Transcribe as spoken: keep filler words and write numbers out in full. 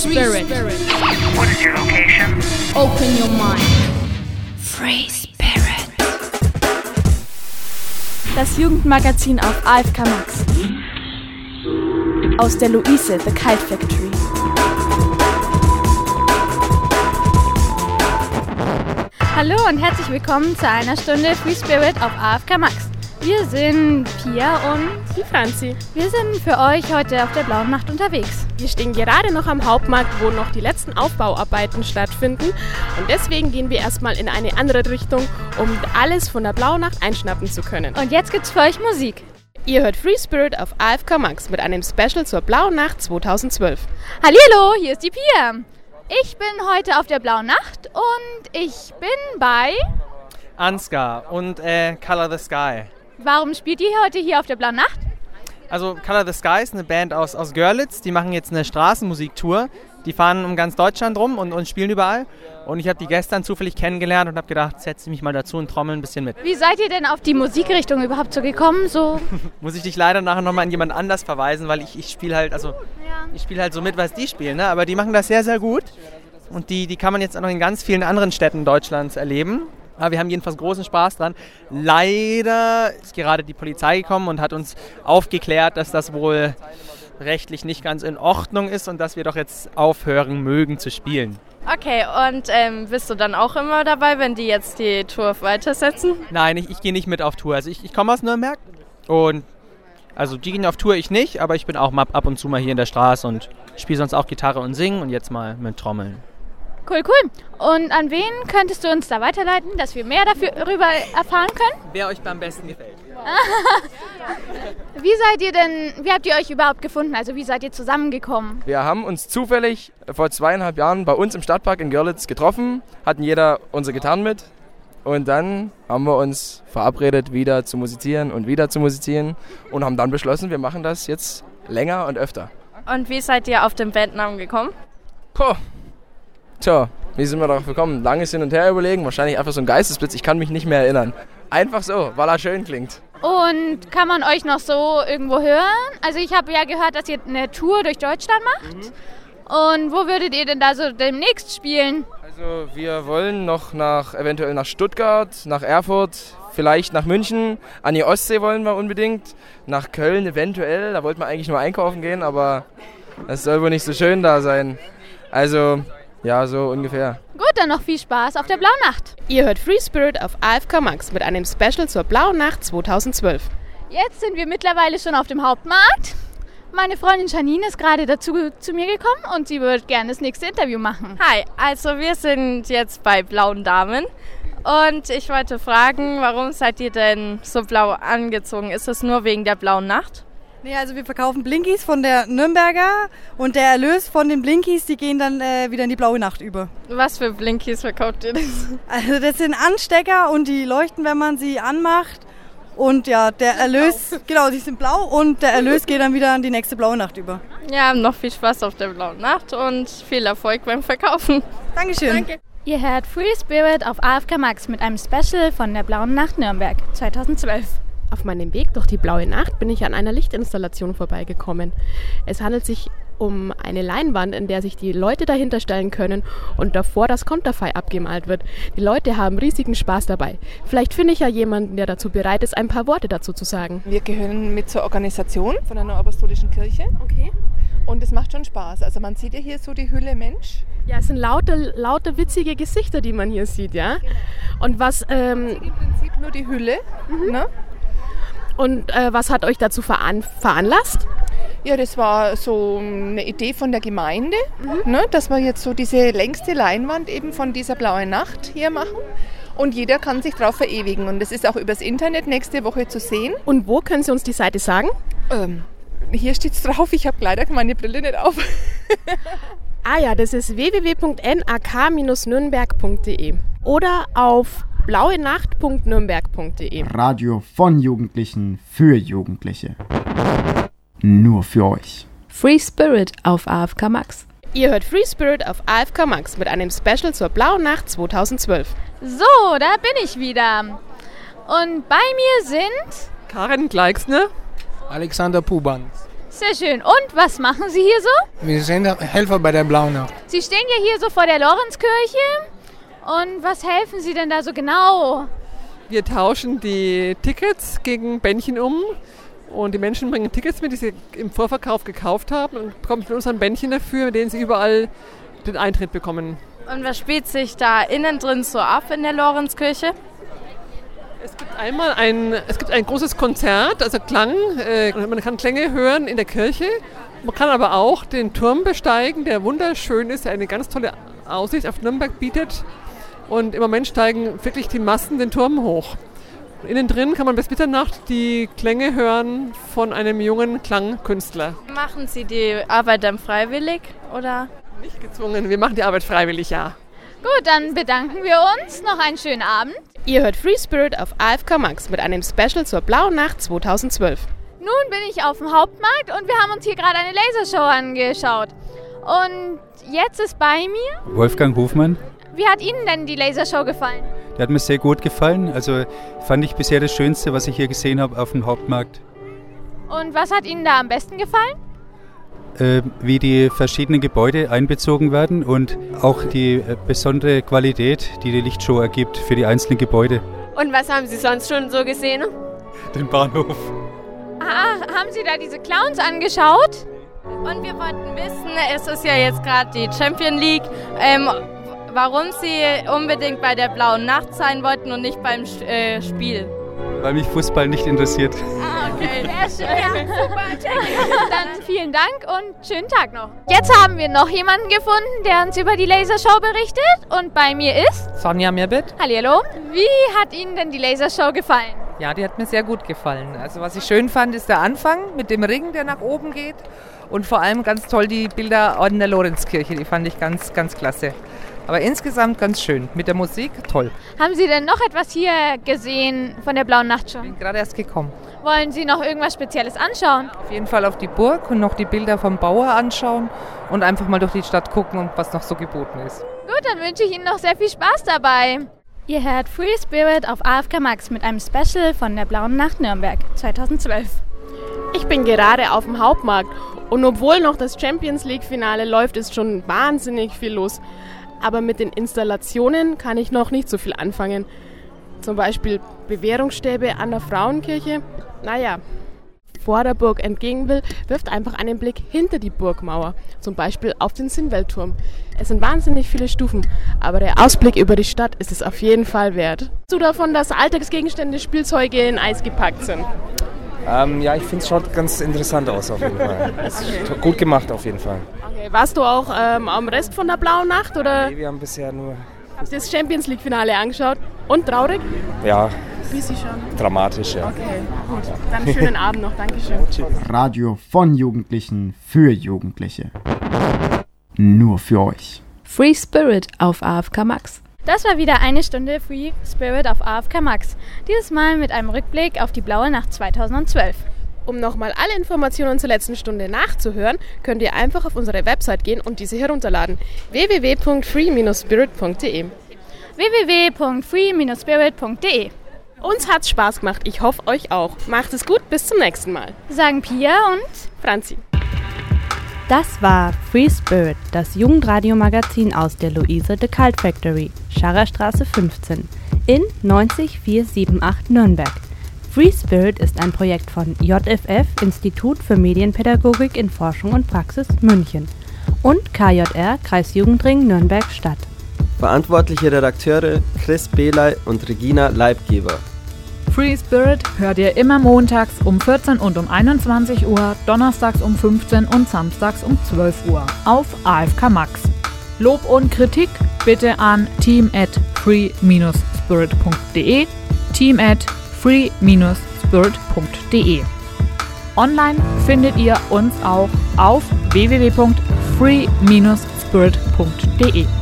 Spirit. What is your location? Open your mind. Free Spirit. Das Jugendmagazin auf A F K Max. Aus der Luise, The Kite Factory. Hallo und herzlich willkommen zu einer Stunde Free Spirit auf A F K Max. Wir sind Pia und die Franzi. Wir sind für euch heute auf der Blauen Nacht unterwegs. Wir stehen gerade noch am Hauptmarkt, wo noch die letzten Aufbauarbeiten stattfinden. Und deswegen gehen wir erstmal in eine andere Richtung, um alles von der Blauen Nacht einschnappen zu können. Und jetzt gibt's für euch Musik. Ihr hört Free Spirit auf A F K Max mit einem Special zur Blauen Nacht zweitausendzwölf. Hallihallo, hier ist die Pia. Ich bin heute auf der Blauen Nacht und ich bin bei Ansgar und äh, Color the Sky. Warum spielt ihr heute hier auf der Blauen Nacht? Also Color the Sky ist eine Band aus, aus Görlitz, die machen jetzt eine Straßenmusiktour. Die fahren um ganz Deutschland rum und, und spielen überall. Und ich habe die gestern zufällig kennengelernt und habe gedacht, setze mich mal dazu und trommel ein bisschen mit. Wie seid ihr denn auf die Musikrichtung überhaupt so gekommen? So? Muss ich dich leider nachher nochmal an jemand anders verweisen, weil ich, ich spiele halt, also, ja. ich spiele halt so mit, was die spielen. Ne? Aber die machen das sehr, sehr gut. Und die, die kann man jetzt auch noch in ganz vielen anderen Städten Deutschlands erleben. Aber wir haben jedenfalls großen Spaß dran. Leider ist gerade die Polizei gekommen und hat uns aufgeklärt, dass das wohl rechtlich nicht ganz in Ordnung ist und dass wir doch jetzt aufhören mögen zu spielen. Okay, und ähm, bist du dann auch immer dabei, wenn die jetzt die Tour weitersetzen? Nein, ich, ich gehe nicht mit auf Tour. Also ich, ich komme aus Nürnberg und also die gehen auf Tour, ich nicht, aber ich bin auch mal ab und zu mal hier in der Straße und spiele sonst auch Gitarre und singen und jetzt mal mit Trommeln. Cool, cool. Und an wen könntest du uns da weiterleiten, dass wir mehr darüber erfahren können? Wer euch am besten gefällt. Wie seid ihr denn, wie habt ihr euch überhaupt gefunden? Also wie seid ihr zusammengekommen? Wir haben uns zufällig vor zweieinhalb Jahren bei uns im Stadtpark in Görlitz getroffen, hatten jeder unsere Gitarren mit und dann haben wir uns verabredet, wieder zu musizieren und wieder zu musizieren und haben dann beschlossen, wir machen das jetzt länger und öfter. Und wie seid ihr auf den Bandnamen gekommen? Puh. Tja, wie sind wir darauf gekommen? Langes Hin und Her überlegen, wahrscheinlich einfach so ein Geistesblitz, ich kann mich nicht mehr erinnern. Einfach so, weil er schön klingt. Und kann man euch noch so irgendwo hören? Also ich habe ja gehört, dass ihr eine Tour durch Deutschland macht. Mhm. Und wo würdet ihr denn da so demnächst spielen? Also wir wollen noch nach, eventuell nach Stuttgart, nach Erfurt, vielleicht nach München. An die Ostsee wollen wir unbedingt. Nach Köln eventuell, da wollten wir eigentlich nur einkaufen gehen, aber das soll wohl nicht so schön da sein. Also ja, so ungefähr. Gut, dann noch viel Spaß auf der Blauen Nacht. Ihr hört Free Spirit auf A F K Max mit einem Special zur Blauen Nacht zweitausendzwölf. Jetzt sind wir mittlerweile schon auf dem Hauptmarkt. Meine Freundin Janine ist gerade dazu zu mir gekommen und sie wird gerne das nächste Interview machen. Hi, also wir sind jetzt bei Blauen Damen und ich wollte fragen, warum seid ihr denn so blau angezogen? Ist es nur wegen der Blauen Nacht? Nee, also wir verkaufen Blinkies von der Nürnberger und der Erlös von den Blinkies, die gehen dann äh, wieder in die Blaue Nacht über. Was für Blinkies verkauft ihr das? Also das sind Anstecker und die leuchten, wenn man sie anmacht. Und ja, der Erlös, genau, die sind blau und der Erlös geht dann wieder in die nächste Blaue Nacht über. Ja, noch viel Spaß auf der Blauen Nacht und viel Erfolg beim Verkaufen. Dankeschön. Danke. Ihr hört Free Spirit auf A F K Max mit einem Special von der Blauen Nacht Nürnberg zweitausendzwölf. Auf meinem Weg durch die Blaue Nacht bin ich an einer Lichtinstallation vorbeigekommen. Es handelt sich um eine Leinwand, in der sich die Leute dahinter stellen können und davor das Konterfei abgemalt wird. Die Leute haben riesigen Spaß dabei. Vielleicht finde ich ja jemanden, der dazu bereit ist, ein paar Worte dazu zu sagen. Wir gehören mit zur Organisation von einer apostolischen Kirche. Okay. Und es macht schon Spaß. Also man sieht ja hier so die Hülle Mensch. Ja, es sind lauter, lauter witzige Gesichter, die man hier sieht, ja. Genau. Und was... Ähm, man sieht im Prinzip nur die Hülle, mhm. ne? Und äh, was hat euch dazu veran- veranlasst? Ja, das war so eine Idee von der Gemeinde, mhm. ne, dass wir jetzt so diese längste Leinwand eben von dieser Blauen Nacht hier machen. Und jeder kann sich drauf verewigen. Und das ist auch übers Internet nächste Woche zu sehen. Und wo können Sie uns die Seite sagen? Ähm, hier steht es drauf. Ich habe leider meine Brille nicht auf. Ah ja, das ist w w w punkt n a k dash nürnberg punkt d e oder auf blaue nacht punkt nürnberg punkt d e. Radio von Jugendlichen für Jugendliche. Nur für euch. Free Spirit auf A F K Max. Ihr hört Free Spirit auf A F K Max mit einem Special zur Blauen Nacht zweitausendzwölf. So, da bin ich wieder. Und bei mir sind Karin Gleixner, Alexander Puban. Sehr schön. Und was machen Sie hier so? Wir sind Helfer bei der Blauen Nacht. Sie stehen ja hier so vor der Lorenzkirche. Und was helfen Sie denn da so genau? Wir tauschen die Tickets gegen Bändchen um. Und die Menschen bringen Tickets mit, die sie im Vorverkauf gekauft haben und bekommen von uns ein Bändchen dafür, mit denen sie überall den Eintritt bekommen. Und was spielt sich da innen drin so ab in der Lorenzkirche? Es gibt einmal ein, es gibt ein großes Konzert, also Klang. Äh, man kann Klänge hören in der Kirche. Man kann aber auch den Turm besteigen, der wunderschön ist, der eine ganz tolle Aussicht auf Nürnberg bietet. Und im Moment steigen wirklich die Massen den Turm hoch. Innen drin kann man bis Mitternacht die Klänge hören von einem jungen Klangkünstler. Machen Sie die Arbeit dann freiwillig oder? Nicht gezwungen, wir machen die Arbeit freiwillig, ja. Gut, dann bedanken wir uns. Noch einen schönen Abend. Ihr hört Free Spirit auf A F K Max mit einem Special zur Blauen Nacht zweitausendzwölf. Nun bin ich auf dem Hauptmarkt und wir haben uns hier gerade eine Lasershow angeschaut. Und jetzt ist bei mir Wolfgang Hofmann. Wie hat Ihnen denn die Lasershow gefallen? Die hat mir sehr gut gefallen. Also fand ich bisher das Schönste, was ich hier gesehen habe auf dem Hauptmarkt. Und was hat Ihnen da am besten gefallen? Äh, wie die verschiedenen Gebäude einbezogen werden und auch die äh, besondere Qualität, die die Lichtshow ergibt für die einzelnen Gebäude. Und was haben Sie sonst schon so gesehen? Den Bahnhof. Ah, haben Sie da diese Clowns angeschaut? Und wir wollten wissen, es ist ja jetzt gerade die Champions League, ähm, warum Sie unbedingt bei der Blauen Nacht sein wollten und nicht beim äh, Spiel. Weil mich Fußball nicht interessiert. Ah, okay, sehr schön. Ja, super, dann vielen Dank und schönen Tag noch. Jetzt haben wir noch jemanden gefunden, der uns über die Lasershow berichtet. Und bei mir ist Sonja Mirbit. Hallihallo. Wie hat Ihnen denn die Lasershow gefallen? Ja, die hat mir sehr gut gefallen. Also was ich schön fand, ist der Anfang mit dem Ring, der nach oben geht. Und vor allem ganz toll die Bilder an der Lorenzkirche, die fand ich ganz, ganz klasse. Aber insgesamt ganz schön. Mit der Musik toll. Haben Sie denn noch etwas hier gesehen von der Blauen Nacht schon? Ich bin gerade erst gekommen. Wollen Sie noch irgendwas Spezielles anschauen? Auf jeden Fall auf die Burg und noch die Bilder vom Bauer anschauen und einfach mal durch die Stadt gucken und was noch so geboten ist. Gut, dann wünsche ich Ihnen noch sehr viel Spaß dabei. Ihr hört Free Spirit auf A F K Max mit einem Special von der Blauen Nacht Nürnberg zweitausendzwölf. Ich bin gerade auf dem Hauptmarkt und obwohl noch das Champions League Finale läuft, ist schon wahnsinnig viel los. Aber mit den Installationen kann ich noch nicht so viel anfangen. Zum Beispiel Bewährungsstäbe an der Frauenkirche. Naja, vor der Burg entgegen will, wirft einfach einen Blick hinter die Burgmauer. Zum Beispiel auf den Sinnweltturm. Es sind wahnsinnig viele Stufen, aber der Ausblick über die Stadt ist es auf jeden Fall wert. Weißt du davon, dass Alltagsgegenstände, Spielzeuge in Eis gepackt sind? Ähm, ja, ich finde es schaut ganz interessant aus auf jeden Fall. Es ist okay. Gut gemacht auf jeden Fall. Okay, warst du auch ähm, am Rest von der Blauen Nacht? Oder? Nee, wir haben bisher nur... Hast du das Champions League Finale angeschaut? Und traurig? Ja. Wie sie schon? Dramatisch, ja. Okay, gut. Dann schönen Abend noch. Dankeschön. Radio von Jugendlichen für Jugendliche. Nur für euch. Free Spirit auf A F K Max. Das war wieder eine Stunde Free Spirit auf A F K Max. Dieses Mal mit einem Rückblick auf die Blaue Nacht zweitausendzwölf. Um nochmal alle Informationen zur letzten Stunde nachzuhören, könnt ihr einfach auf unsere Website gehen und diese herunterladen. w w w punkt free spirit punkt d e w w w punkt free spirit punkt d e. Uns hat's Spaß gemacht, ich hoffe euch auch. Macht es gut, bis zum nächsten Mal. Sagen Pia und Franzi. Das war Free Spirit, das Jugendradiomagazin aus der Luise de Cult Factory, Scharrerstraße fünfzehn, in neunzig vier sieben acht Nürnberg. Free Spirit ist ein Projekt von J F F, Institut für Medienpädagogik in Forschung und Praxis, München, und K J R, Kreisjugendring Nürnberg-Stadt. Verantwortliche Redakteure Chris Behley und Regina Leibgeber. Free Spirit hört ihr immer montags um vierzehn und um einundzwanzig Uhr, donnerstags um fünfzehn und samstags um zwölf Uhr auf A F K Max. Lob und Kritik bitte an team at free spirit punkt d e, team at free spirit punkt d e. Online findet ihr uns auch auf w w w punkt free spirit punkt d e.